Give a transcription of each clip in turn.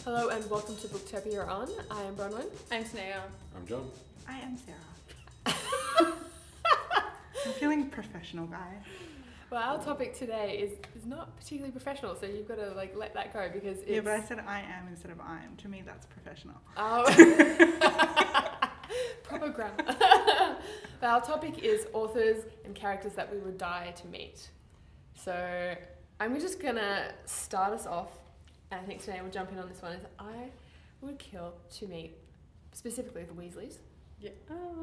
Hello and welcome to Booktopia On. I am Bronwyn. I'm Tanea. I'm John. I am Sarah. I'm feeling professional, guys. Well, our topic today is not particularly professional, so you've got to let that go because it's... Yeah, but I said I am instead of I am. To me, that's professional. Oh. Proper grammar. But our topic is authors and characters that we would die to meet. So I'm just going to start us off, and I think today we'll jump in on this one, is I would kill to meet specifically the Weasleys. Yeah.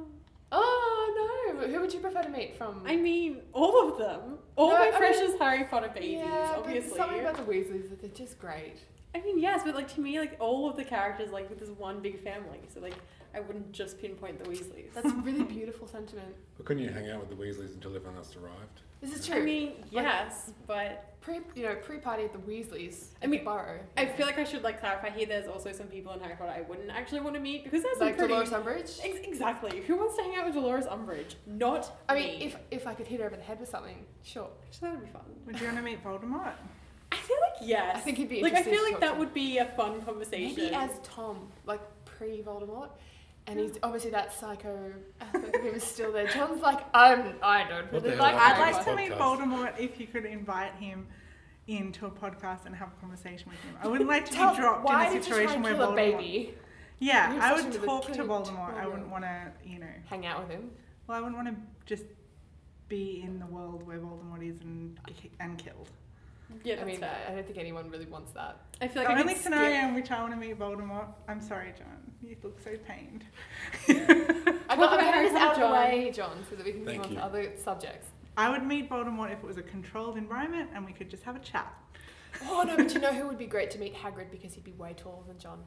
Oh no! Who would you prefer to meet from? I mean, all of them. All my precious Harry Potter babies, yeah, obviously. But something about the Weasleys that they're just great. I mean, yes, but to me, all of the characters, with this one big family. So, I wouldn't just pinpoint the Weasleys. That's a really beautiful sentiment. But couldn't you hang out with the Weasleys until everyone else arrived? This is true. I mean, yes, but... Pre-party at the Weasleys. I mean, Burrow. I feel like I should clarify here. There's also some people in Harry Potter I wouldn't actually want to meet because there's some pretty... Dolores Umbridge. Exactly. Who wants to hang out with Dolores Umbridge? Not I me. mean, if I could hit her over the head with something, sure. Actually, that would be fun. Would you want to meet Voldemort? I feel like yes. I think it'd be I interesting. feel to like talk that to. would be a fun conversation. Maybe as Tom, pre-Voldemort. And he's obviously that psycho aspect of him is still there. John's I don't What the really hell like are I'd Harry like to Potter. meet Podcast. Voldemort if you could invite him into a podcast and have a conversation with him. I wouldn't like to Tell- be dropped why in a did you try situation and where kill a Voldemort... baby? Yeah, You're I obsessed would with talk to killing Voldemort. I children. wouldn't want to, Hang out with him. Well, I wouldn't want to just be in the world where Voldemort is and killed. Yeah, I that's mean, fair. I don't think anyone really wants that. I feel The like I only could scenario skip. in which I want to meet Voldemort... I'm sorry, John. You look so pained. I'm about getting Harry this out of the Potter, way, John, so that we can move Thank on you. to other subjects. I would meet Voldemort if it was a controlled environment and we could just have a chat. Oh no, but you know who would be great to meet? Hagrid, because he'd be way taller than John.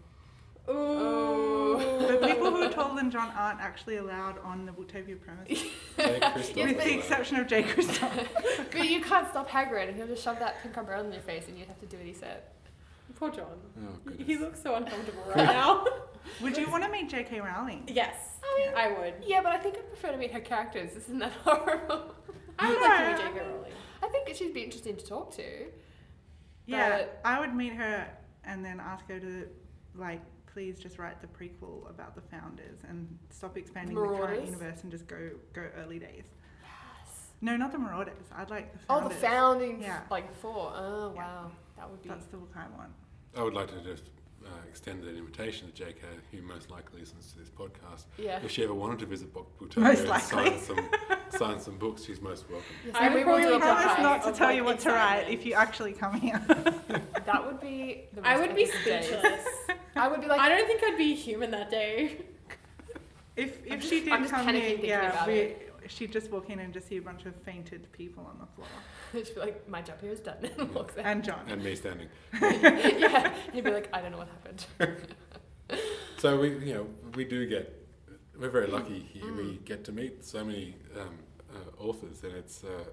Ooh. The people who are taller than John aren't actually allowed on the Booktopia premises, Jake Kristoff Yes, with but- the exception of Jake Kristoff. But you can't stop Hagrid, and he'll just shove that pink umbrella in your face, and you'd have to do what he said. Poor John. Oh, goodness. He looks so uncomfortable right now. Would you want to meet J.K. Rowling? Yes, I would. Yeah, but I think I'd prefer to meet her characters. Isn't that horrible? I would like to meet J.K. Rowling. I think she'd be interesting to talk to. Yeah, But- I would meet her and then ask her to, please just write the prequel about the founders and stop expanding the current Marauders? universe and just go early days. Yes. No, not the Marauders. I'd like the Oh, founders. the founding, Yeah. before. Oh, Yeah. wow. That would be... That's the book I want. I would like to just extend an invitation to JK, who most likely listens to this podcast. Yeah. If she ever wanted to visit Booktopia Most and likely. sign some books, she's most welcome. Yes, I and we would will do a probably Promise podcast. not to of, tell you what to write excitement. if you actually come here. That would be the most I would be epic of days. speechless. I would be I don't think I'd be human that day. If I'm she just- I'm did just come panicking here, thinking yeah, about she'd just walk in and just see a bunch of fainted people on the floor. she'd be like, my job here is done, and walks out. And John. And me standing. Yeah, he'd be like, I don't know what happened. So we do get... We're very lucky here. We get to meet so many authors, and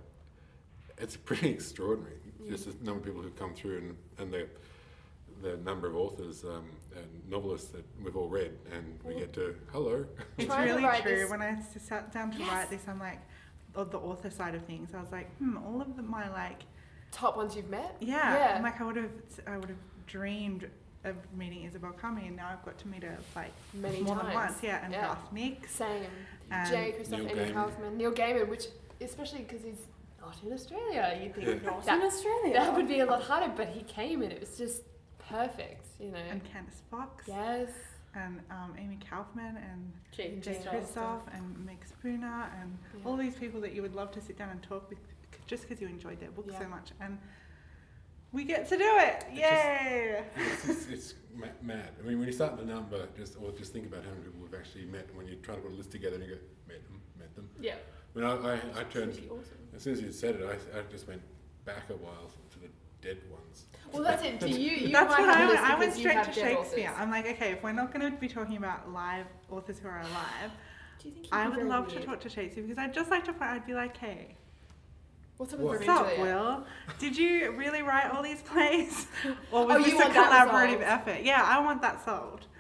it's pretty extraordinary. Just the number of people who come through and the number of authors and novelists that we've all read, and we get to hello. It's Trying to really write true. this- When I sat down to Yes. write this, I'm like, of the author side of things, I was like, all of them, Top ones you've met? yeah. I'm like, I would have dreamed of meeting Isabel Cumming, and now I've got to meet her Many more times. than once, yeah. And Yeah. Garth Nix. Same. And Jay, Christoph, Neil Amy Gaiman. Kaufman, Neil Gaiman, which, especially because he's not in Australia, you'd think Yeah. Not that, in Australia. that would be a lot harder, but he came and it was just perfect, And Candice Fox. Yes. And Amy Kaufman and Jake Jay Kristoff. Kristoff and Meg Spooner and Yeah. all these people that you would love to sit down and talk with just because you enjoyed their book Yeah. so much. And we get to do it. Yay! It's mad. I mean, when you start the number, just think about how many people we've actually met. When you try to put a list together and you go, met them. Yeah. When I turned, Pretty awesome. as soon as you said it, I just went back a while to the dead ones. Well, that's it. Do you That's might what have I a went. list I went because you straight have to dead Shakespeare. authors. I'm like, okay, if we're not going to be talking about live authors who are alive, Do you think I you'd be would very love to weird? talk to Shakespeare because I'd just like to. I'd be like, hey, What's up with What? what's Romeo up, and Juliet? Will? Did you really write all these plays, or was Oh, this you a want that collaborative resolved? effort? Yeah, I want that solved.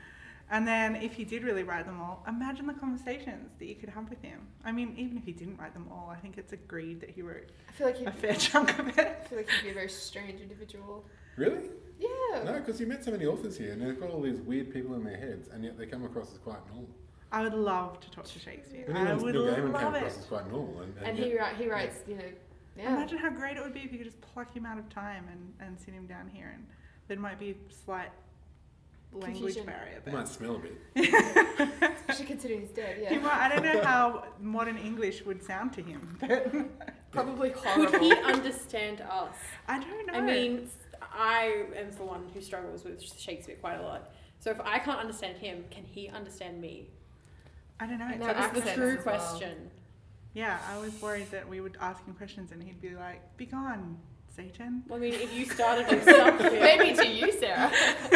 And then if you did really write them all, imagine the conversations that you could have with him. I mean, even if he didn't write them all, I think it's agreed that he wrote I feel like a fair chunk of it. I feel like he'd be a very strange individual. Really? Yeah. No, because you met so many authors here, and they've got all these weird people in their heads, and yet they come across as quite normal. I would love to talk to Shakespeare. And I even would Neil Gaiman love came it. across as quite normal. And yet- he writes, you know, yeah. Imagine how great it would be if you could just pluck him out of time and sit him down here, and there might be a slight language Confusion. barrier He there. might smell a bit. Especially considering he's dead, He yeah. might, I don't know how modern English would sound to him, but Probably Could horrible. he understand us? I don't know. I mean, I am the one who struggles with Shakespeare quite a lot. So if I can't understand him, can he understand me? I don't know. It's No, like That is the accents true as well. question. Yeah, I was worried that we would ask him questions and he'd be like, "Be gone, Satan." Well, I mean, if you started with sup, Maybe to you, Sarah.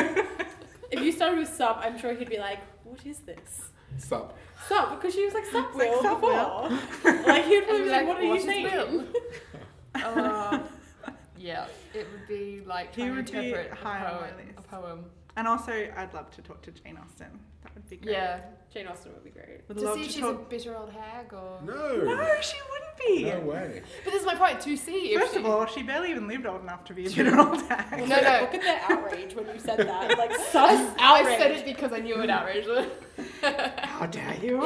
if you started with sup, I'm sure he'd be like, "What is this?" Sup. Sup, because she was like sup It's like, Will "Sup, before. Like he'd probably And be like, "What are you is Will?" saying?" Yeah, it would be like He trying would to be interpret high on my a list. poem. And also, I'd love to talk to Jane Austen. That would be great. Yeah. Jane Austen would be great. Would To love see if to she's talk. a bitter old hag or... No. No, she wouldn't be. No way. But this is my point, to see if First she... of all, she barely even lived old enough to be a bitter old hag. No, no. Look at the outrage when you said that. Like such I outrage. said it because I knew it would outrage them. How dare you?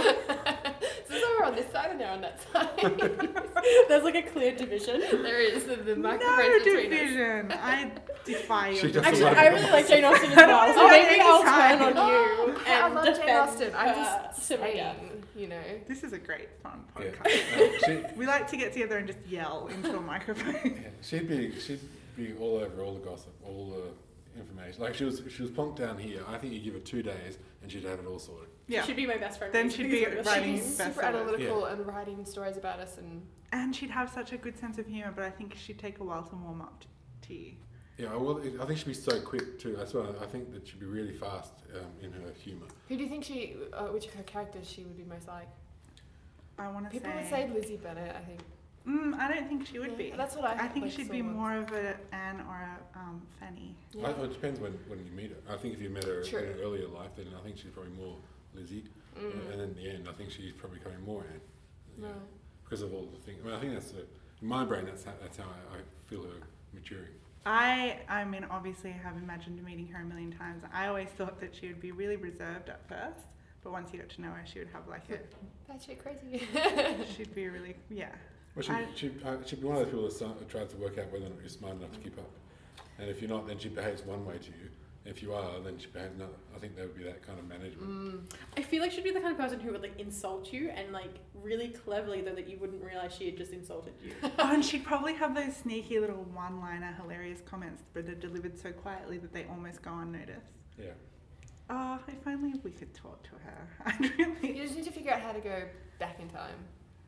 So we're on this side and they're on that side. There's like a clear division. There is the No microphone between us. division. I defy your She doesn't Actually, like I it. really like Jane Austen as well, so Oh, maybe I'll anytime. turn on you Oh, I and love defend Jane Austen. I'm her just to my death. saying, you know. This is a great fun Yeah. podcast. We like to get together and just yell into a microphone. She'd be all over all the gossip, all the information. Like she was plonked down here. I think you give her 2 days and she'd have it all sorted. Yeah. She should be my best friend. Then she'd be writing She's bestsellers. super analytical and writing stories about us and... And she'd have such a good sense of humour, but I think she'd take a while to warm up to you. Yeah, well, I think she'd be so quick too. That's why I think that she'd be really fast in her humour. Who do you think which of her characters she would be most like? I want to People would say Lizzie Bennet, I think. I don't think she would Yeah, be. that's what I think like, she'd saw be once. more of a Anne or a Fanny. Yeah. It depends when you meet her. I think if you met her True. in her earlier life, then I think she's probably more Lizzie. Mm. And in the end, I think she's probably becoming more Anne. Yeah, No. because of all the things. I mean, I think that's in my brain. That's how I feel her maturing. I mean, obviously, I have imagined meeting her a million times. I always thought that she would be really reserved at first, but once you got to know her, she would have like That shit crazy. she'd be really, yeah. Well, she'd be one of those people that tries to work out whether or not you're smart enough to keep up. And if you're not, then she behaves one way to you. If you are, then she behaves another. I think there would be that kind of management. I feel like she'd be the kind of person who would like insult you and like really cleverly though that you wouldn't realise she had just insulted you. Oh, and she'd probably have those sneaky little one-liner hilarious comments, but they're delivered so quietly that they almost go unnoticed. Yeah. Oh, if only we could talk to her. I'd really... You just need to figure out how to go back in time.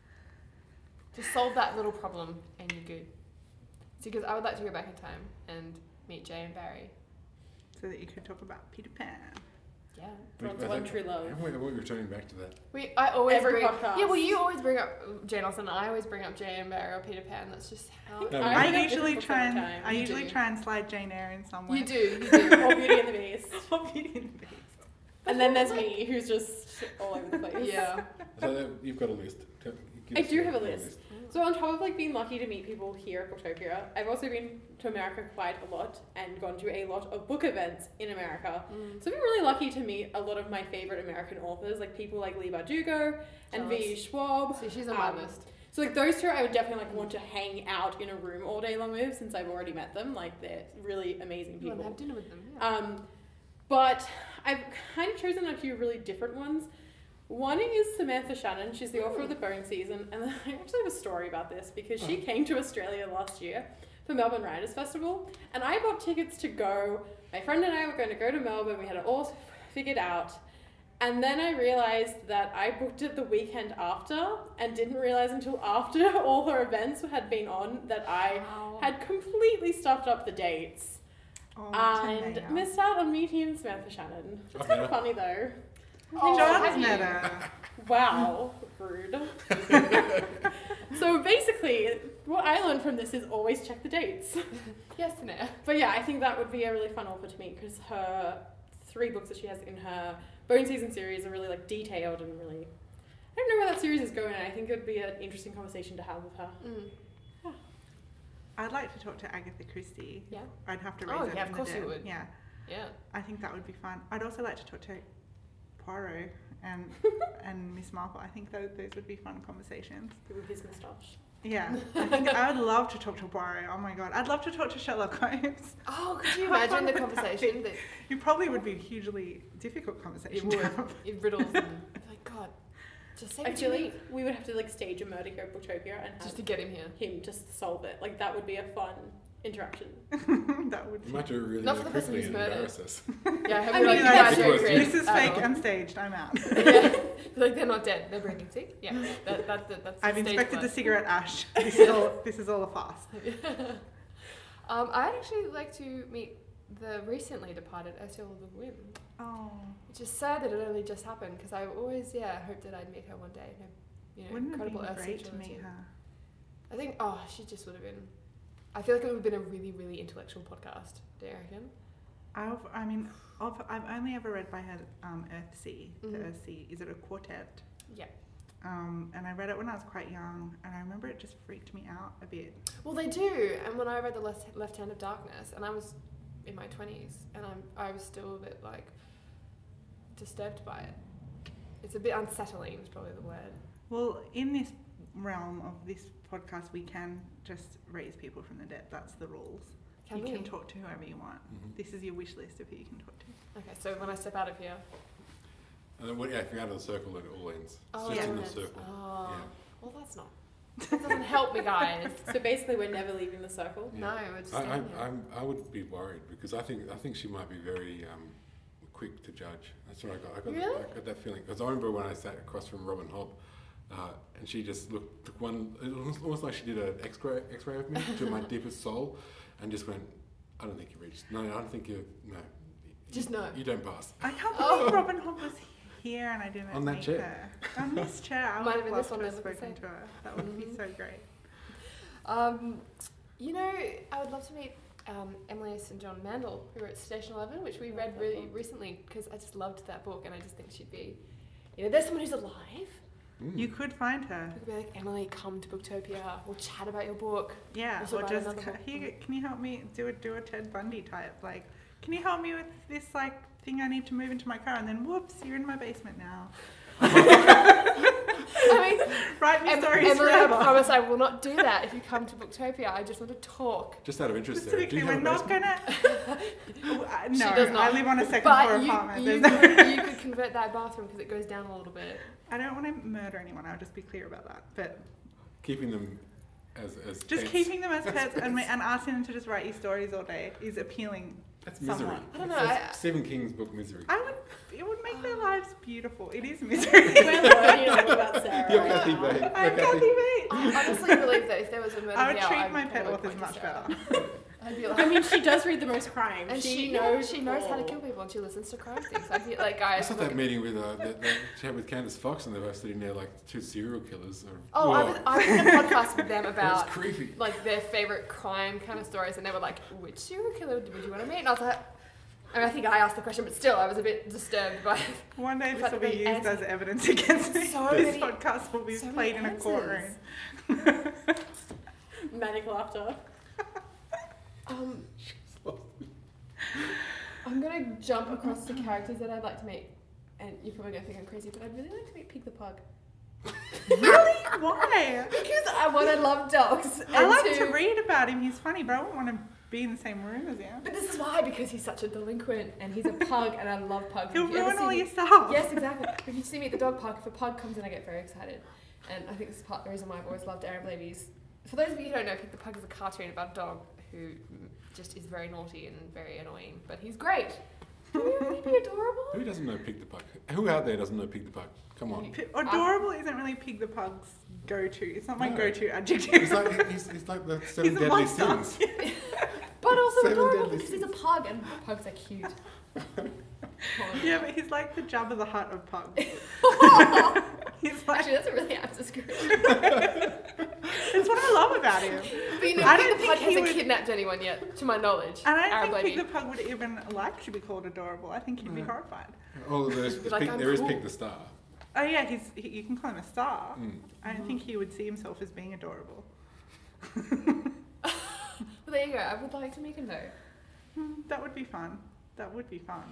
Just solve that little problem and you're good. See, because I would like to go back in time and meet Jay and Barry. So that you could talk about Peter Pan. Yeah. Bronze One True Love. We're returning back to that. I always Every bring... podcast. Yeah, well, you always bring up Jane Austen and I always bring up Jay and Barry or Peter Pan. That's just how... No, I I bring up usually different try books and every time. I You usually do. try and slide Jane Eyre in somewhere. You do. Or Beauty and the Beast. Or Beauty and the Beast. And then there's me, who's just all over the place. Yeah. So you've got a list. Give I us do your have a list. So on top of like being lucky to meet people here at Booktopia, I've also been to America quite a lot and gone to a lot of book events in America. Mm. So I've been really lucky to meet a lot of my favourite American authors, like people like Leigh Bardugo and V. Jealous. Schwab. See, she's on my Um, list. So like those two I would definitely like want to hang out in a room all day long with since I've already met them. Like they're really amazing You want to people. have dinner with them. Yeah. But I've kind of chosen a few really different ones. One is Samantha Shannon. She's the author of The Bone Season. And I actually have a story about this because she came to Australia last year for Melbourne Writers Festival. And I bought tickets to go. My friend and I were going to go to Melbourne. We had it all figured out. And then I realised that I booked it the weekend after and didn't realise until after all her events had been on that I Wow. had completely stuffed up the dates. Oh, And Tanea. missed out on meeting Samantha Shannon. It's I've kind met of funny though. Oh, John's have you? met her. Wow, rude. So basically, what I learned from this is always check the dates. Yes, Tanea. But yeah, I think that would be a really fun author to meet because her 3 books that she has in her Bone Season series are really like detailed and really. I don't know where that series is going. I think it would be an interesting conversation to have with her. I'd like to talk to Agatha Christie. Yeah. I'd have to raise Oh, her yeah, from of course the you dead. would. Yeah. Yeah. I think that would be fun. I'd also like to talk to Poirot and Miss Marple. I think those would be fun conversations. With his moustache. Yeah, I think I would love to talk to Poirot. Oh my god, I'd love to talk to Sherlock Holmes. Oh, could you How imagine fun the would that conversation be? that It probably would be a hugely difficult conversation it to would? have. It riddles and like, God, just say I what you feel mean. like we would have to like stage a murder here at Booktopia and have Just to get him here. him just solve it. Like that would be a fun interaction. That would You be. might do it really, Not really for the person quickly who's and murdered. embarrass us. Yeah, have I you mean, like, like, guys this don't was- agree This is at fake all. and staged. I'm out. Yeah. Like they're not dead, they're breathing. See? Yeah. That's I've the stage inspected one. the cigarette ash. This is all a farce. I'd actually like to meet the recently departed Ursula Le Guin, Oh, which is sad that it only just happened because I always hoped that I'd meet her one day. You know, wouldn't it incredible be Ursula great to trilogy. meet her? I think she just would have been. I feel like it would have been a really, really intellectual podcast. Do you reckon? I've only ever read by her Earthsea. The Mhm. Earthsea. Is it a quartet? Yeah. And I read it when I was quite young, and I remember it just freaked me out a bit. Well, they do. And when I read The Left Hand of Darkness, and I was in my 20s, and I was still a bit like disturbed by it. It's a bit unsettling. Is probably the word. Well, in this realm of this podcast, we can just raise people from the dead. That's the rules. Can you we? can talk to whoever you want. Mhm. This is your wish list of who you can talk to. Okay, so when I step out of here. And then, if you're out of the circle, then it all ends. It's Oh, just yeah. in the yes. circle. Oh. Yeah. Well, that's not. That doesn't help me, guys. So basically, we're never leaving the circle. Yeah. No, we're just staying here. I would be worried because I think she might be very quick to judge. That's what I got. Really? I got that feeling because I remember when I sat across from Robin Hobb, and she just took one. It was almost like she did an X-ray of me to my deepest soul, and just went, "I don't think you reached. No, I don't think you. No, Just no. You don't pass." I can't Oh. believe Robin Hood was here and I didn't On that meet chair. her. On this chair. I Might would have been love this one to have that looked the spoken same. to her. That would be Mhm. so great. You know, I would love to meet Emily St. John Mandel, who wrote Station 11, which we read really recently because I just loved that book and I just think she'd be, there's someone who's alive. Mm. You could find her. We could be like, Emily, come to Booktopia. We'll chat about your book. Yeah, Also or write just another book. here. Can you help me do a Ted Bundy type? Like, can you help me with this thing I need to move into my car? And then whoops, you're in my basement now. I mean, Write me stories Emily, I forever. promise I will not do that if you come to Booktopia. I just want to talk. Just out of interest, Sarah, do Specifically, you we're have a not basement? gonna. She No, does not. I live on a second floor But apartment. you There's no- you could convert that bathroom because it goes down a little bit. I don't want to murder anyone. I'll just be clear about that. But Keeping them as just pets. keeping them as pets and asking them to just write you stories all day is appealing. That's misery. somewhat. I don't know, That's Stephen King's book Misery. It would make their lives beautiful. It is misery. We're learning all about Sarah. You're right Kathy now. Bates. I'm You're Kathy Bates. I honestly believe that if there was a murder I would here, treat I'd my pet probably authors point much to Sarah. better. I'd be like, I mean, she does read the most crime. and she knows knows how to kill people and she listens to crime things. I'd be like, I guys, saw look, that meeting with that she had with Candace Fox, and they were sitting there like two serial killers. oh, I was in a podcast with them That was about creepy. like their favorite crime kind of stories, and they were like, which serial killer would you want to meet? And I was like, I think I asked the question, but still, I was a bit disturbed by. One day We've this had will be many used as answers. evidence against me. So This many- podcast will be so played in many a courtroom. answers. manic laughter. I'm gonna jump across to characters that I'd like to meet, and you're probably gonna think I'm crazy, but I'd really like to meet Pig the Pug. Really? Why? Because I love dogs. I and like to read about him. He's funny, but I wouldn't want to be in the same room as him. But this is why, because he's such a delinquent and he's a pug, and I love pugs. He'll If you ever ruin see all me- your stuff. Yes, exactly. If you see me at the dog park, if a pug comes in, I get very excited. And I think this is part of the reason why I've always loved Aaron Blavies. For those of you who don't know, Pig the Pug is a cartoon about a dog who just is very naughty and very annoying, but he's great. Wouldn't he be adorable? Who doesn't know Pig the Pug? Who out there doesn't know Pig the Pug? Come on. Adorable isn't really Pig the Pug's go-to. It's not my No. go-to adjective. He's like the seven He's a deadly monster. sins. But also Seven adorable deadly because he's a pug and pugs are cute. Yeah, but he's like the Jabba the Hutt of pugs. He's like Actually, that's a really apt description. That's what I love about him. But you know, I Pig don't the Pug think he hasn't would- kidnapped anyone yet, to my knowledge. And I Arab don't think lady. Pig the Pug would even like to be called adorable. I think he'd be horrified. Oh, there's Like, Pig, I'm there is cool. Pig the Star. Oh yeah, you can call him a star. Mm. I don't think he would see himself as being adorable. Well, there you go. I would like to meet him though. That would be fun. That would be fun.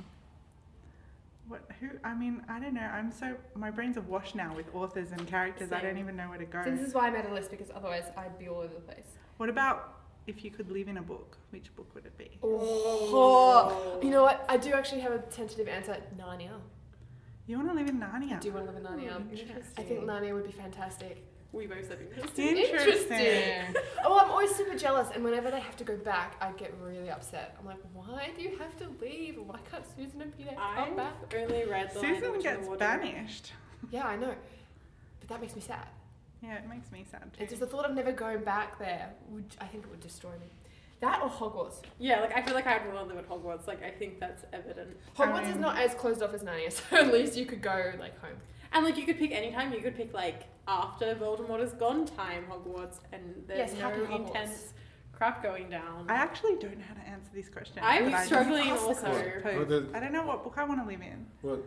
I mean, I don't know. My brain's awash now with authors and characters. I don't Same. even know where to go. So this is why I made a list, because otherwise I'd be all over the place. What about if you could live in a book? Which book would it be? Oh. You know what? I do actually have a tentative answer. Narnia. You want to live in Narnia? I do want to live in Narnia. I think Narnia would be fantastic. We both said interesting. Interesting. Oh, I'm always super jealous, and whenever they have to go back, I get really upset. I'm like, why do you have to leave? Why can't Susan and Peter come back? I've only read the Lion, the Susan Witch, and gets the Wardrobe. banished. Yeah, I know. But that makes me sad. Yeah, it makes me sad too. It's just the thought of never going back there, I think it would destroy me. That or Hogwarts. Yeah, like I feel like I'd want to live at Hogwarts. Like I think that's evident. Hogwarts is not as closed off as Narnia, so at least you could go like home. And like you could pick any time. You could pick like after Voldemort is gone time Hogwarts, and there's Yes, happy no Hogwarts. intense crap going down. I actually don't know how to answer this question. I'm but I struggling just also. suppose. I don't know what book I want to live in. Well,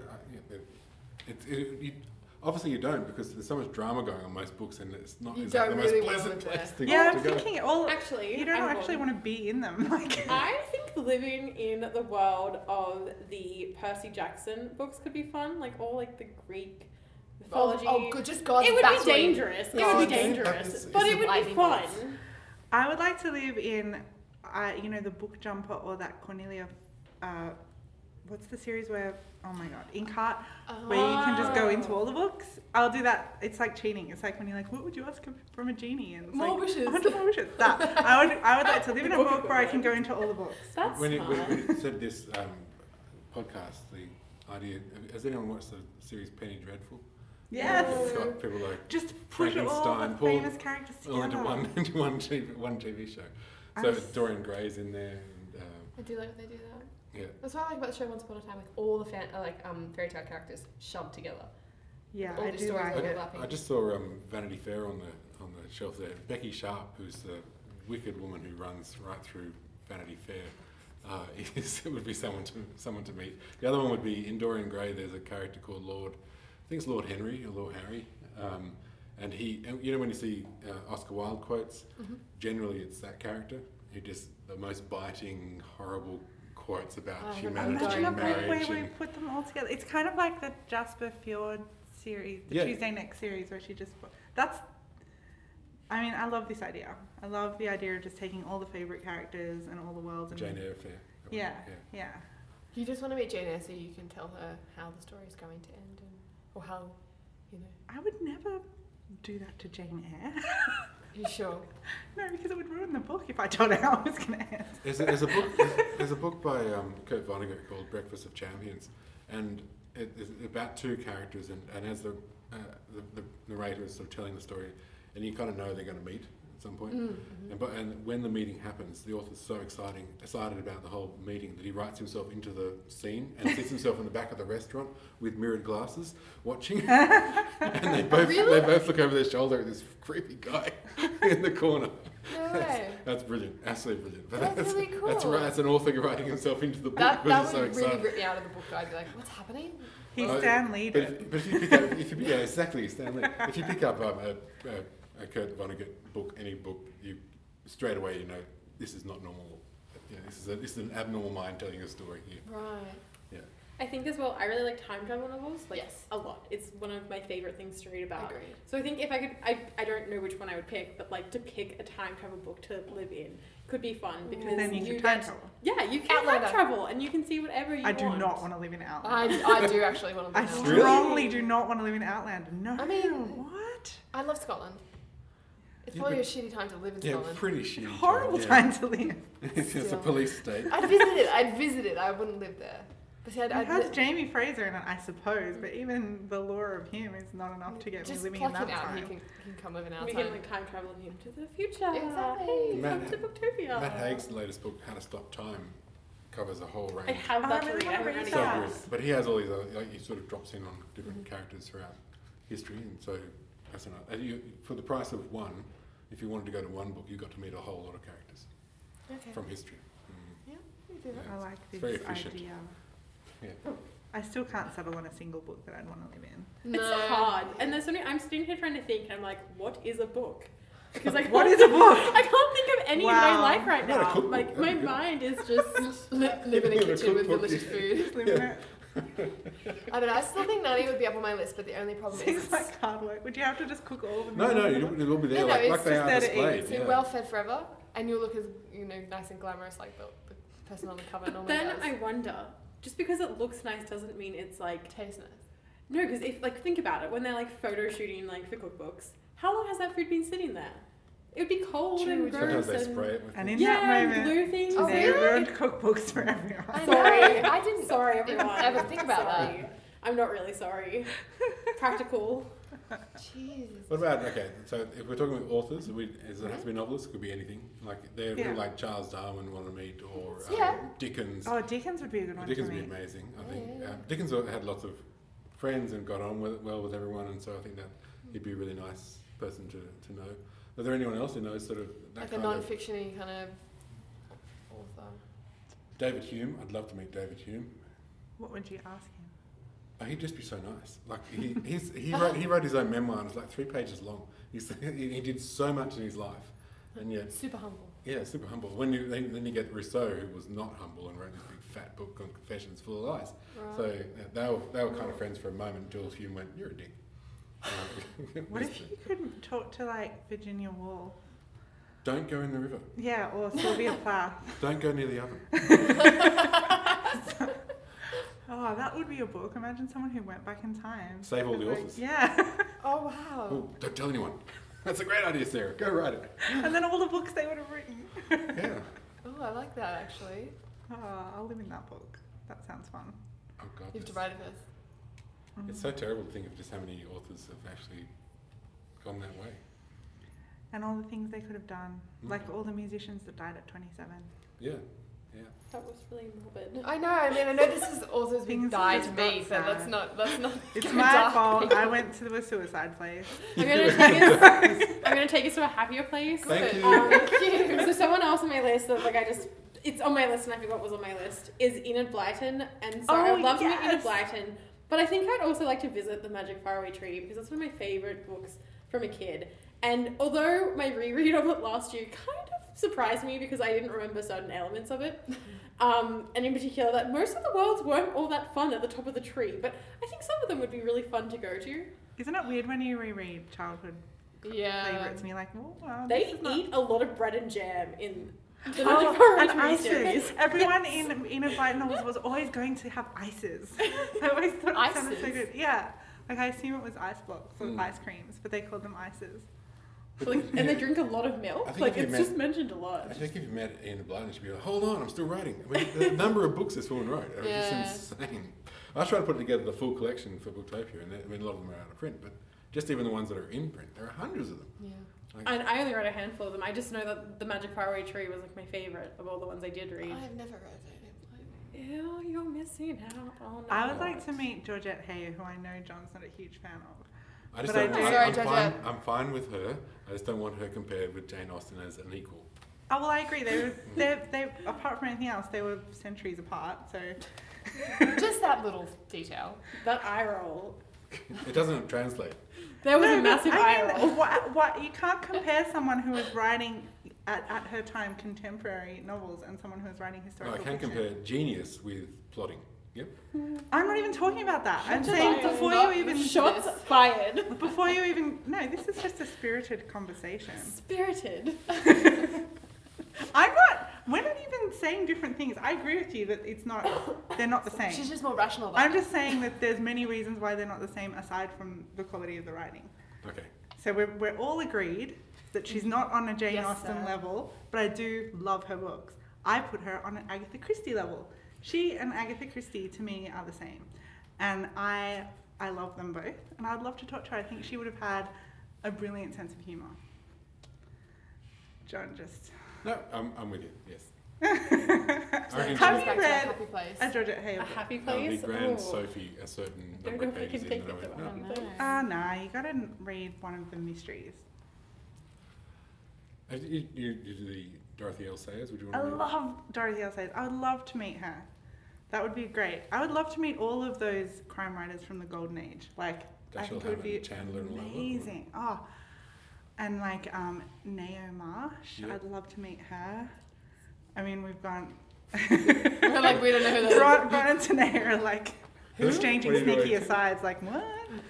obviously you don't, because there's so much drama going on most books, and it's not You exactly don't the most really wanna pleasant live place there. to, Yeah, to I'm go. thinking. Well, Actually, you don't I'm actually bored. want to be in them. Like, I think living in the world of the Percy Jackson books could be fun. Like all like the Greek mythology. Oh, good, just God's It would battling. be dangerous. It would Gods. be dangerous, It's but it would be lightning fun. bolts. I would like to live in, the Book Jumper or that Cornelia. What's the series where? Oh my God, Inkheart, where you can just go into all the books. I'll do that. It's like cheating. It's like when you're like, what would you ask from a genie? And it's More like, wishes. 100 more wishes. That I would like to live in a book where I can go into all the books. That's When fun. you said this podcast, the idea, has anyone watched the series Penny Dreadful? Yes. It's got people like Just push all the Frankenstein, Paul- famous characters all together. into one TV show. I'm So s- Dorian Gray's in there, and I do like when they do that. yeah. That's what I like about the show Once Upon a Time, like all the fairy tale characters shoved together. Yeah, all I the do stories like are it. overlapping. I just saw Vanity Fair on the shelf there. Becky Sharp, who's the wicked woman who runs right through Vanity Fair, it would be someone to meet. The other one would be in Dorian Gray. There's a character called I think it's Lord Henry or Lord Harry, and when you see Oscar Wilde quotes, generally it's that character who just the most biting, horrible quotes about Oh, humanity Imagine a and book where marriage. we put them all together. It's kind of like the Jasper Fjord series, the Yeah. Tuesday Next series, where she just I love this idea. I love the idea of just taking all the favourite characters and all the worlds and Jane Eyre affair. yeah. You just want to meet Jane Eyre so you can tell her how the story is going to end, or how, I would never do that to Jane Eyre. You sure? No, because it would ruin the book if I told her how it was going to end. There's a book by Kurt Vonnegut called Breakfast of Champions, and it's about two characters, and as the narrator is sort of telling the story, and you kind of know they're going to meet at some point. And when the meeting happens, the author's so excited about the whole meeting that he writes himself into the scene and sits himself in the back of the restaurant with mirrored glasses, watching, and they both look over their shoulder at this creepy guy in the corner. No way. That's brilliant, absolutely brilliant. But That's really cool. That's an author writing himself into the book That because he's would so really excited. rip me out of the book. I'd be like, what's happening? He's Oh, Stan Lee. But if you pick up, exactly, Stanley. If you pick up a Kurt Vonnegut book, any book, you straight away know this is not normal. This is an abnormal mind telling a story here. Right. Yeah. I think as well, I really like time travel novels. Like, Yes. a lot. It's one of my favorite things to read about. Agreed. So I think if I could, I don't know which one I would pick, but like to pick a time travel book to live in could be fun because then you you can time get, travel. yeah, you can Outlander. time travel and you can see whatever you I want. do not want to live in Outlander. I do actually want to I live in Really? strongly do not want to live in Outlander. No. I mean- what? I love Scotland. It's Yeah, probably a but- shitty time to live in Yeah, Scotland. pretty shitty. Horrible yeah. time to live. It's a Still. police state. I'd visit it. I wouldn't live there. But see, It has Jamie Fraser in it, I suppose, but even the lure of him is not enough to get me just living in pluck that him out. time. He can come live in our We time. can like time travel into the future. Exactly. Hey, Matt- come to Booktopia. Matt Haig's latest book, How to Stop Time, covers a whole I range. have Oh, that I to really read. I wanna haven't read read it So that. yet. good. But he has all these other, he sort of drops in on different characters throughout history, and so that's enough. For the price of one, if you wanted to go to one book, you got to meet a whole lot of characters Okay. from history. Yeah, we do that. Yeah. I like It's very this efficient. idea. Yeah. I still can't settle on a single book that I'd want to live in. It's hard. And there's something I'm sitting here trying to think, and I'm like, what is a book? Because I What can't- is a book? I can't think of any that I Wow. like right Not a now. cookbook, Like that'd my be good. mind is just Live in a kitchen with Cookbook, delicious food. Just live in it. I don't know. I still think Narnia would be up on my list, but the only problem is Seems it's like hard work. Would you have to just cook all of them? No, it will be there Yeah, no, like it's they just are there to displayed. eat. so Yeah. well fed forever, and you'll look as nice and glamorous like the person on the cover But normally then does. I wonder, just because it looks nice doesn't mean it's like Taste nice. no. Because if like think about it, when they're like photo shooting like for cookbooks, how long has that food been sitting there? It would be cold True, and true. gross Sometimes they and spray it with. And in yeah, that and moment, blue things. Oh, they really? ruined cookbooks for everyone. I Sorry. know. I didn't. Sorry, everyone. ever think about Sorry. I'm not really sorry. Practical. Jeez. What about so if we're talking about authors, does it have to be novelists? It could be anything. Like they're Yeah. like Charles Darwin want to meet, or Yeah. Dickens. Oh, Dickens would be a good one Dickens for would be me. amazing. I Yeah, think yeah. Dickens had lots of friends and got on well with everyone, and so I think that he'd be a really nice person to know. Is there anyone else who knows sort of that Like a kind of non-fiction-y kind of author. David Hume? I'd love to meet David Hume. What would you ask him? He'd just be so nice. Like he wrote his own memoir, and it's like 3 pages long. He did so much in his life, and yet Super humble. yeah, super humble. Then you get Rousseau, who was not humble and wrote this big fat book on confessions full of lies. Right. So they were kind of friends for a moment until Hume went, "You're a dick." What if you could talk to like Virginia Woolf? Don't go in the river. Yeah, or Sylvia Plath. Don't go near the oven. Oh, that would be a book. Imagine someone who went back in time. Save all the Like, authors. Yeah. Oh wow. Oh, don't tell anyone. That's a great idea, Sarah. Go write it. And then all the books they would have written. Yeah. Oh, I like that actually. Oh, I'll live in that book. That sounds fun. Oh God. You have to yes. write it first. It's so terrible to think of just how many authors have actually gone that way. And all the things they could have done. Mm. Like all the musicians that died at 27. Yeah. That was really morbid. I know. I mean, I know this is authors we Things die just to got meet, but let's sad. not. It's go my dark. fault. I went to the suicide place. I'm gonna take us to a happier place. Thank you. Thank you. So someone else on my list that it's on my list and I forgot what was on my list is Enid Blyton, and so Oh, I'd love to meet Enid yes. Blyton, but I think I'd also like to visit the Magic Faraway Tree because that's one of my favourite books from a kid. And although my reread of it last year kind of surprised me because I didn't remember certain elements of it, and in particular that most of the worlds weren't all that fun at the top of the tree, but I think some of them would be really fun to go to. Isn't it weird when you reread childhood Yeah. favourites and you're like, oh, wow, They this is not... eat a lot of bread and jam in the Magic Oh, Faraway and Tree ices. series. Everyone in Enid Blyton novels was always going to have ices. I always thought it sounded so Ices? good. Yeah. Like I assume it was ice blocks or Mm. ice creams, but they called them ices. And they drink a lot of milk. I think Like if you it's met- just mentioned a lot. I think if you met Enid Blyton, she'd be like, "Hold on, I'm still writing." I mean, the number of books this woman wrote are Yeah. just insane. I was trying to put together the full collection for Booktopia, and a lot of them are out of print, but just even the ones that are in print, there are hundreds of them. Yeah. Like, And I only read a handful of them. I just know that the Magic Faraway Tree was like my favourite of all the ones I did read. I've never read it. Ew, you're missing out. Oh no. I would like to meet Georgette Heyer, who I know John's not a huge fan of. I just but I don't. do- I, Sorry, I'm, fine, Georgette. I'm fine with her. I just don't want her compared with Jane Austen as an equal. Oh well, I agree. They apart from anything else, they were centuries apart. So Just that little detail. That eye roll. It doesn't translate. There was No, a but massive I eye mean, roll. what you can't compare someone who was writing at her time contemporary novels and someone who was writing No, historical I can fiction. compare genius with plotting. Yep. I'm not even talking about that. I'm Shots saying fired. before Not you even Shots This. fired. before you even no, this is just a spirited conversation. Spirited. I'm not. We're not even saying different things. I agree with you that they're not the same. She's just more rational about I'm it. just saying that there's many reasons why they're not the same aside from the quality of the writing. Okay. So we're all agreed that she's not on a Jane Yes, Austen sir. level, but I do love her books. I put her on an Agatha Christie level. She and Agatha Christie to me are the same. And I love them both. And I'd love to talk to her. I think she would have had a brilliant sense of humour. John just... No, I'm with you. Yes. So I reckon it Have comes she's- you back to a read happy place. a Georgette Heyer A book. happy That would be place. grand Oh. Sophie a certain Don't number know of if I can pages in take that I it went, though. no. No. Ah, nah, you gotta read one of the mysteries. You do the Dorothy L. Sayers? Would you I want to meet? love Dorothy L. Sayers. I would love to meet her. That would be great. I would love to meet all of those crime writers from the Golden Age. Like, I Dashiell think it would be Hammett, Chandler and all that lot? amazing. Oh, and like Nao Marsh. Yep. I'd love to meet her. I mean, we've gone. We're like, we don't know who that is. Ron and Tanae are like Who? exchanging What are you sneaky doing? asides. Like, what?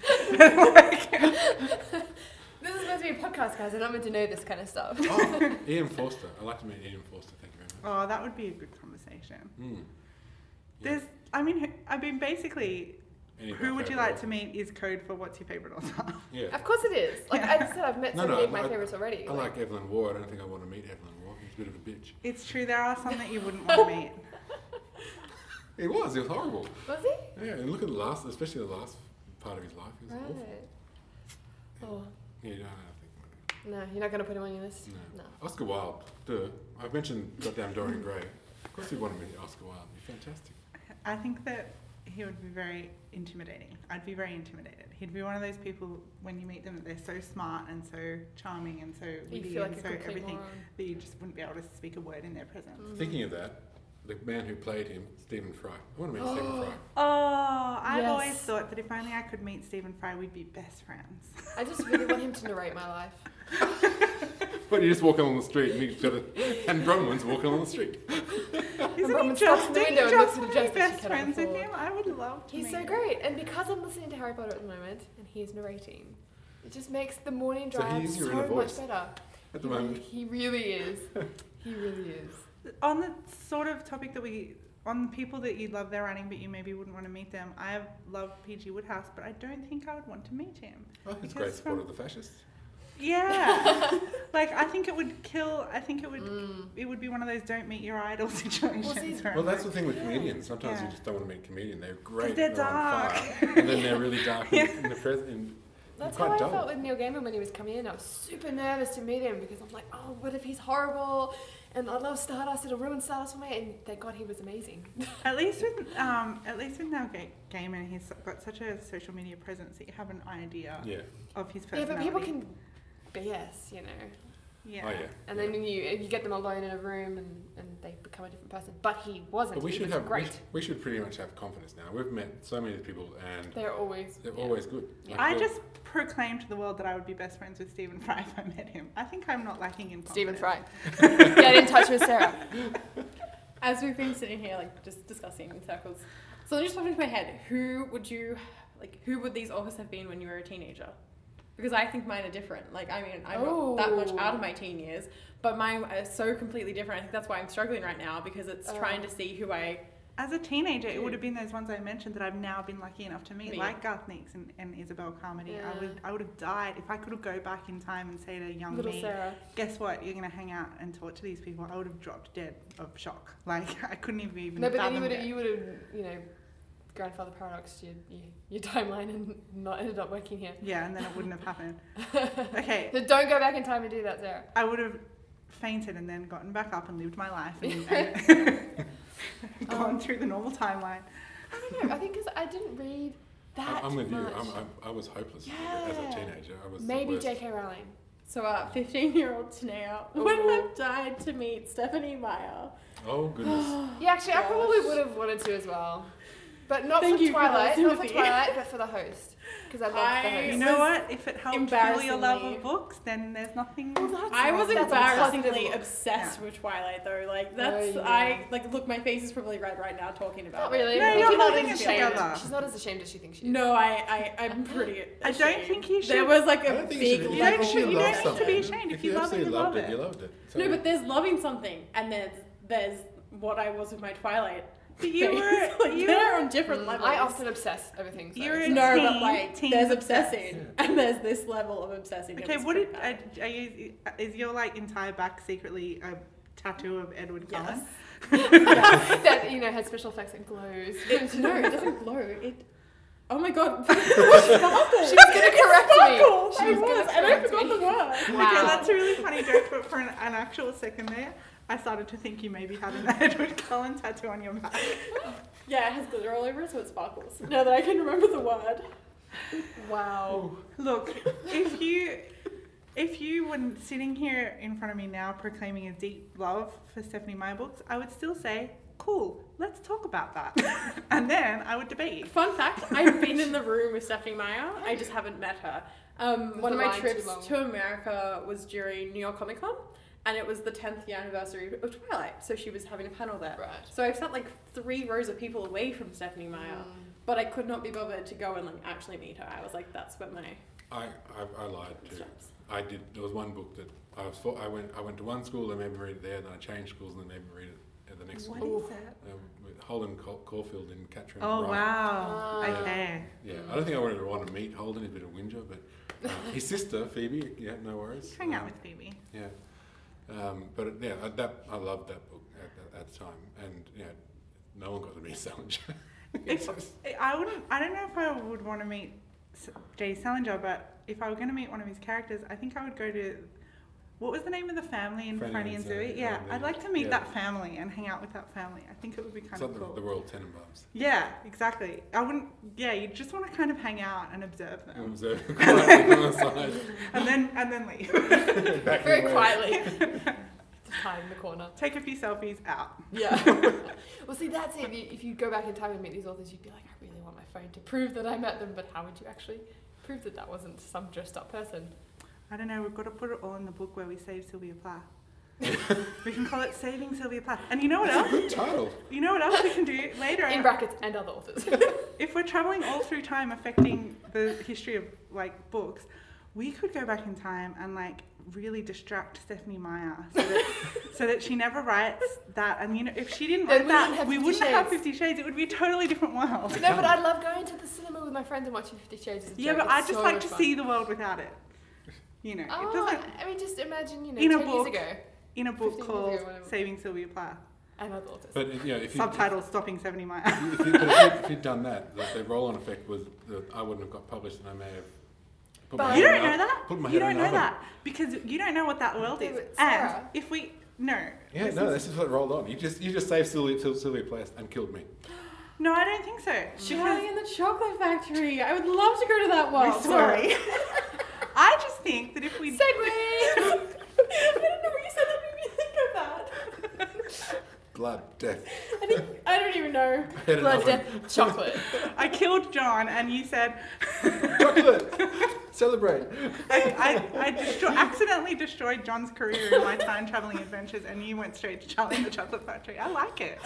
This is supposed to be a podcast, guys. I'm not meant to know this kind of stuff. Oh, Ian Forster. I'd like to meet Ian Forster. Thank you very much. Oh, that would be a good conversation. Mm. There's, basically, Any of who our would you favourite like to meet is code for what's your favourite author. Yeah. Of course it is. Like I just said, I've met so many of my I- favourites already. I like Evelyn Waugh. I don't think I want to meet Evelyn Waugh. He's a bit of a bitch. It's true, there are some that you wouldn't want to meet. He was horrible. Was he? Yeah, and look at the last, especially the last part of his life. He was awful. Right. Oh. Yeah, no, I don't think I No, you're not going to put him on your list? No. Oscar Wilde. Duh. I've mentioned goddamn Dorian Gray. Of course you want to meet Oscar Wilde. It'd be fantastic. I think that he would be very intimidating. I'd be very intimidated. He'd be one of those people, when you meet them, that they're so smart and so charming and so You witty feel like and a so complete everything moron. that you just wouldn't be able to speak a word in their presence. Thinking of that, the man who played him, Stephen Fry. I want to meet Stephen Fry. Oh, I've Yes. always thought that if only I could meet Stephen Fry, we'd be best friends. I just really want him to narrate my life. But you just walk along the street and he's got and Bronwyn's walking along the street. Isn't Robin he stops in the just, window and looks at the be dress that she best cannot friends with afford. him? I would love to He's meet so him. great. And because I'm listening to Harry Potter at the moment and he's narrating, it just makes the morning So drive he's your so inner much voice. better. At the moment. He really is. He really is. On the sort of topic that on people that you love their writing but you maybe wouldn't want to meet them, I have loved P.G. Woodhouse, but I don't think I would want to meet him. Oh, he's a Because great support from- of the fascists. Yeah. Like, I think it would kill, it would be one of those don't meet your idol situations. see- where Well, I'm that's the like, thing with comedians. Sometimes you Yeah. just don't want to meet a comedian. They're great. they're on dark. fire, and then they're really dark in the present. That's quite how I dull. felt with Neil Gaiman when he was coming in. I was super nervous to meet him because I'm like, oh, what if he's horrible? And I love Stardust. It'll ruin Stardust for me. And thank God he was amazing. At least with Neil Gaiman, he's got such a social media presence that you have an idea Yeah. of his Yeah, personality. but people can BS, you know. Yeah. Oh yeah. And then you get them alone in a room and they become a different person. But he wasn't. But we he should was have. great. We should pretty much have confidence now. We've met so many people, and They're always. they're yeah. always good. Yeah. I just proclaimed to the world that I would be best friends with Stephen Fry if I met him. I think I'm not lacking in Stephen confidence. Fry. Get in touch with Sarah. As we've been sitting here, like, just discussing in circles, so then just popped into my head, who would these authors have been when you were a teenager? Because I think mine are different. Like, I mean, I'm not that much out of my teen years, but mine are so completely different. I think that's why I'm struggling right now, because it's trying to see who I... As a teenager, it would have been those ones I mentioned that I've now been lucky enough to meet, Me. like Garth Nix and Isabel Carmody. Yeah. I would have died if I could go back in time and say to young Little me, Sarah. guess what, you're going to hang out and talk to these people. I would have dropped dead of shock. Like, I couldn't even No, but then fathom it. you would have, you know, grandfather paradoxed your timeline and not ended up working here. Yeah, and then it wouldn't have happened. Okay, So don't go back in time and do that, Sarah. I would have fainted and then gotten back up and lived my life and gone through the normal timeline. I don't know. I think because I didn't read that I'm with you. much. I was hopeless as Yeah. a teenager. I was the Maybe worst. J.K. Rowling. So 15-year-old Tanea would have died to meet Stephanie Meyer. Oh goodness. Yeah, actually, I Gosh. probably would have wanted to as well. But not Thank for you for that Twilight. Not for sympathy. Twilight, but for the host. Because I loved the I- host. You It know was what? If it helped fuel your love embarrassingly- of books, then there's nothing. I was That's a embarrassingly positive look. obsessed Yeah. with Twilight, though. Like, that's... Oh, yeah. I... Like, look, my face is probably red right now talking about Not really. No, I think you're she's not holding as it ashamed. together. She's not as ashamed as she thinks she it. is. No, I'm pretty I don't think you should. There was, like, I a don't think big you should. You don't level... should- you love don't need to be something. ashamed. If If you love it, absolutely you loved love it, you it. loved it. So, No, but there's loving something, and there's what I was with my Twilight. But you phase. were- Like, you they're were- on different levels. I often obsess over things. though. You're a No, but teen, like, teens there's obsessed. obsessing, and there's this level of obsessing. It Okay, was what pretty did bad. is your like entire back secretly a tattoo of Edward Cullen? Yes. that, you know, had special effects and glows. No, it doesn't glow. It. Oh my god. She was going to correct me. Sparkle. She I was going was, to and I correct forgot me. the word. Wow. Okay, that's a really funny joke, but for an actual second there, I started to think you maybe had an Edward Cullen tattoo on your back. Yeah, it has glitter all over it, so it sparkles. Now that I can remember the word. Wow. Look, if if you were sitting here in front of me now proclaiming a deep love for Stephenie Meyer books, I would still say, cool, let's talk about that. And then I would debate you. Fun fact, I've been in the room with Stephenie Meyer. I just haven't met her. One of my trips to America was during New York Comic Con, and it was the 10th year anniversary of Twilight, so she was having a panel there. Right. So I sat like 3 rows of people away from Stephenie Meyer, but I could not be bothered to go and like actually meet her. I was like, that's what my... I lied too. Straps. I did. There was one book that I went to one school, they made me read it there, and then I changed schools, and they made me read it at the next What school. is it? With Holden Caulfield and Catherine Oh, Wright. wow. Ah. Okay. Yeah, I don't think I would want to meet Holden. He's a bit of a whinger, but his sister Phoebe. Yeah, no worries. Hang out with Phoebe. Yeah, but yeah, I loved that book at the time, and yeah, no one got to meet Salinger. I don't know if I would want to meet Jay Salinger, but if I were going to meet one of his characters, I think I would go to, what was the name of the family in Franny and Zooey? Yeah, I'd like to meet that family and hang out with that family. I think it would be kind of cool. The Royal Tenenbaums. Yeah, exactly. I wouldn't, you just want to kind of hang out and observe them. Observe quietly on the side. and then leave. Very quietly. Just hide in the corner. Take a few selfies out. Yeah. Well, see, that's it. If you go back in time and meet these authors, you'd be like, I really want my phone to prove that I met them, but how would you actually prove that that wasn't some dressed up person? I don't know, we've got to put it all in the book where we save Sylvia Plath. We can call it Saving Sylvia Plath. And you know what else? Good title. You know what else we can do later? In brackets, and other authors. If we're traveling all through time affecting the history of like books, we could go back in time and like really distract Stephenie Meyer so that she never writes that. And you know, if she didn't write that, we wouldn't have 50 Shades. It would be a totally different world. No, but I love going to the cinema with my friends and watching 50 Shades of Grey. Yeah, but I just so like much to fun. see the world without it. You know, it doesn't. I mean, just imagine, you know, In a 10 years book. ago. In a book 15 called years ago, whatever. Saving Sylvia Plath. And other authors. But if you, Subtitle Stopping Stephenie Meyer. if you'd done that, the roll-on effect was that I wouldn't have got published, and I may have. But You don't know that. Put my You head don't in know the oven. that because you don't know what that world Okay, is. but And Sarah- if we no. Yeah, no, this is what rolled on. You just saved Sylvia Plath and killed me. No, I don't think so. Charlie in the Chocolate Factory. I would love to go to that world. We're sorry. I just think that if we Segue! I don't know what you said that made me think of that. Blood, death. I don't even know. Head in Blood, oven. death, chocolate. I killed John and you said Chocolate! Celebrate! I accidentally destroyed John's career in my time traveling adventures and you went straight to Charlie in the Chocolate Factory. I like it.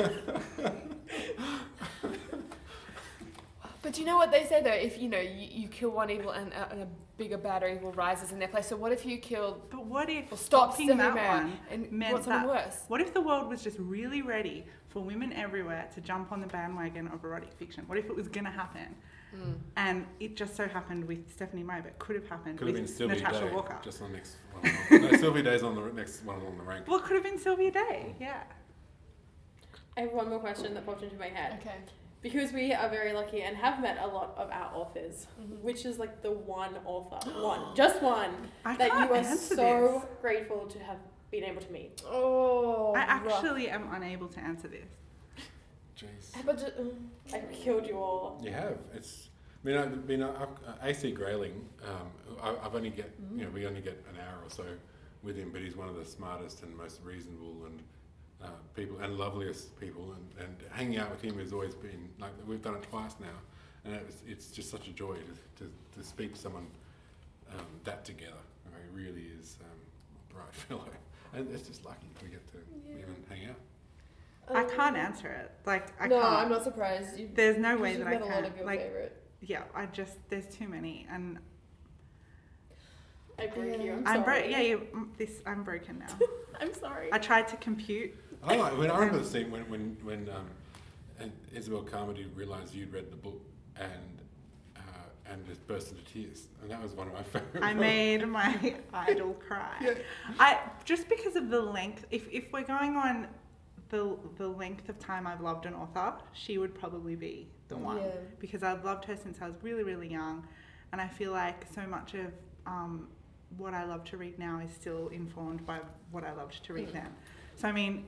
But do you know what they say though? If you know you kill one evil and a bigger, badder evil rises in their place. So what if you killed But what if or stopped stopping Stephenie that Meyer one and meant brought someone that? worse? What if the world was just really ready for women everywhere to jump on the bandwagon of erotic fiction? What if it was going to happen? And it just so happened with Stephenie Meyer, but it could have happened Could have been with Sylvia Natasha Day, Walker. just on the next one. No, Sylvia Day's on the next one on the rank. Well, it could have been Sylvia Day, yeah. I have one more question that popped into my head. Okay. Because we are very lucky and have met a lot of our authors, which is like the one author, just one, I that can't you are answer so this. grateful to have been able to meet. Oh. I actually am unable to answer this. Jeez. But I killed you all. You have. It's. I mean, AC Grayling. I've only get. You know, we only get an hour or so with him, but he's one of the smartest and most reasonable and people and loveliest people. And hanging out with him has always been like we've done it twice now, and it's just such a joy to speak to someone that together. He really is a bright fellow, and it's just lucky we get to even hang out. I can't answer it. Like, I no, can't. I'm not surprised. There's no way You've that I met a can. lot of your Like, favorite. yeah, there's too many. And I broke you. I'm I'm broken now. I'm sorry. I tried to compute. I remember the scene when Isabel Carmody realised you'd read the book and just burst into tears, and that was one of my favourite. I made my idol cry. Yeah. Just because of the length. If we're going on the length of time I've loved an author, she would probably be the one. Yeah. Because I've loved her since I was really, really young, and I feel like so much of what I love to read now is still informed by what I loved to read then. So I mean,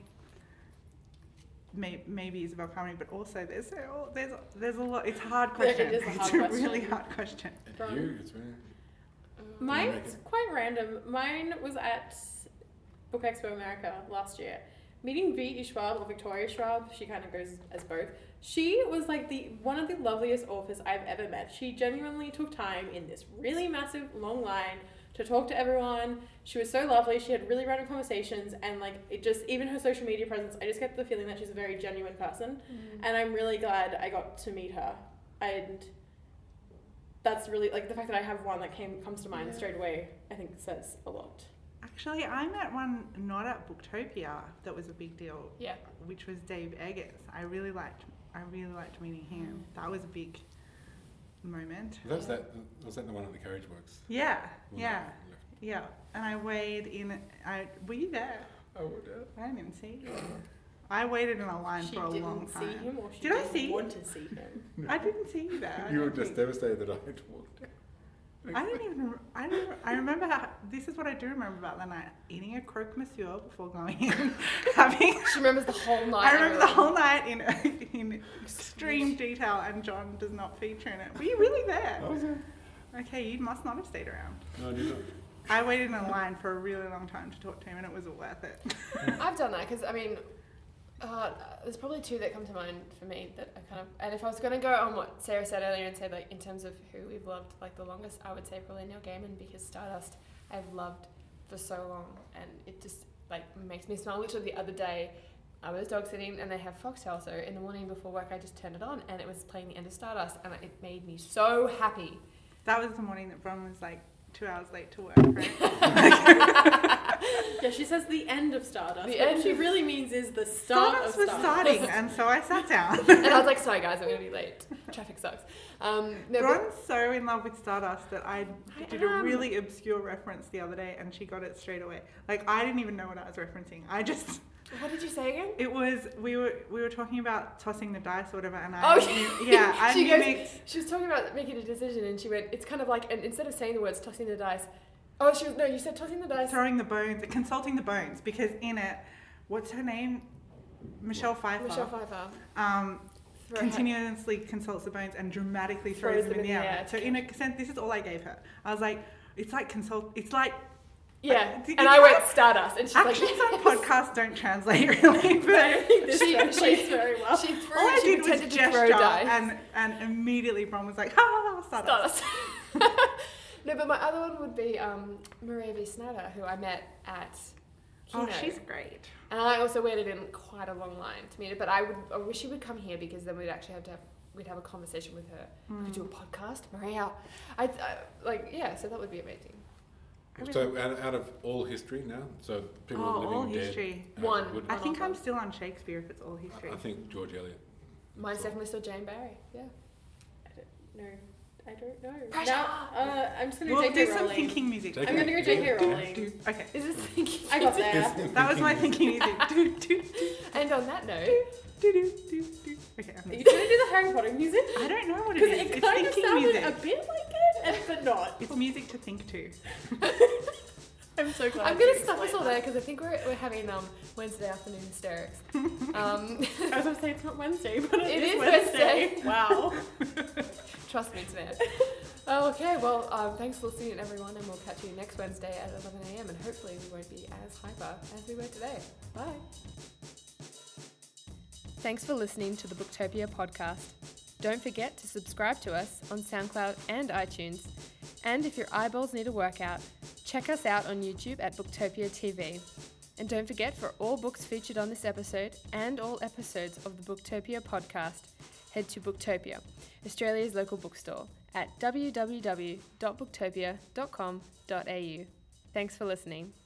maybe Isabel Carmody, but also there's a lot. It's a hard question. It is a hard it's a question. really hard question. And you, it's really. Mine's quite random. Mine was at Book Expo America last year. Meeting V.E. Schwab, or Victoria Schwab, she kind of goes as both. She was like one of the loveliest authors I've ever met. She genuinely took time in this really massive, long line to talk to everyone. She was so lovely. She had really random conversations, and like it just, even her social media presence, I just get the feeling that she's a very genuine person. And I'm really glad I got to meet her. And that's really, like, the fact that I have one that comes to mind straight away, I think says a lot. Actually, I met one not at Booktopia that was a big deal. Yeah. Which was Dave Eggers. I really liked meeting him. That was a big moment. Was that the one at the Carriage Works? Yeah. And I weighed in. Were you there? I would have. I didn't even see you. I waited in a line for a long time. She didn't see him, or she Did I didn't see want to see him? I didn't see you there. You were just devastated that I had to walk down. I remember this is what I do remember about the night: eating a croque monsieur before going in, having. She remembers the whole night. I remember the whole night in extreme detail, and John does not feature in it. Were you really there? I was there. Okay, you must not have stayed around. No, I did not. I waited in a line for a really long time to talk to him, and it was worth it. I've done that because, I mean, there's probably two that come to mind for me that I kind of, and if I was going to go on what Sarah said earlier and say, like, in terms of who we've loved like the longest, I would say probably Neil Gaiman, because Stardust I've loved for so long, and it just like makes me smile. Literally the other day I was dog sitting and they have Foxtel, so in the morning before work I just turned it on and it was playing the end of Stardust, and it made me so happy. That was the morning that Bron was like 2 hours late to work, right? Yeah, she says the end of Stardust. The What end she really means is the start Stardust of was Stardust. starting, and so I sat down. And I was like, sorry guys, I'm going to be late. Traffic sucks. Bron's so in love with Stardust that I did a am. really obscure reference the other day, and she got it straight away. Like, I didn't even know what I was referencing. What did you say again? It was, we were talking about tossing the dice or whatever, and She was talking about making a decision, and she went, it's kind of like, and instead of saying the words tossing the dice, you said tossing the dice. throwing the bones, consulting the bones, because in it, what's her name? Michelle Pfeiffer. Continuously consults the bones and dramatically throws them in the air. So in a sense, this is all I gave her. I was like, it's like yeah, you and I went Stardust, and she's actions like, on podcasts don't translate really, but She translates very well. She threw. all I she did was pretended to throw gesture, dice. and immediately Bron was like, ha, Stardust. Stardust. No, but my other one would be Maria V. Snyder, who I met at Kino. Oh, she's great. And I also waited in quite a long line to meet her, but I wish she would come here, because then we'd actually we'd have a conversation with her. We could do a podcast, Maria. So that would be amazing. So out of all history now, so people living all dead. history. One. I think I'm still on Shakespeare if it's all history. I think George Eliot. Mine's definitely still Jane Barry. Yeah. I don't know. Pressure! Now, I'm just going to We'll take do it some rolling. thinking music. I'm going to go J.K. Rowling. Okay. Is this thinking? I got there. That was my thinking music. And on that note, Okay. Are you going to do the Harry Potter music? I don't know what it Because is. it It's kind of thinking sounded music. a bit like it, but not. It's music to think to. I'm so glad. I'm going to stop us all there, because I think we're having Wednesday afternoon hysterics. I was going to say it's not Wednesday, but It is is Wednesday. Wednesday. Wow. Trust me, it's bad. Okay, well, thanks for listening, everyone, and we'll catch you next Wednesday at 11 a.m. and hopefully we won't be as hyper as we were today. Bye. Thanks for listening to the Booktopia podcast. Don't forget to subscribe to us on SoundCloud and iTunes. And if your eyeballs need a workout, check us out on YouTube at Booktopia TV. And don't forget, for all books featured on this episode and all episodes of the Booktopia podcast, head to Booktopia, Australia's local bookstore, at www.booktopia.com.au. Thanks for listening.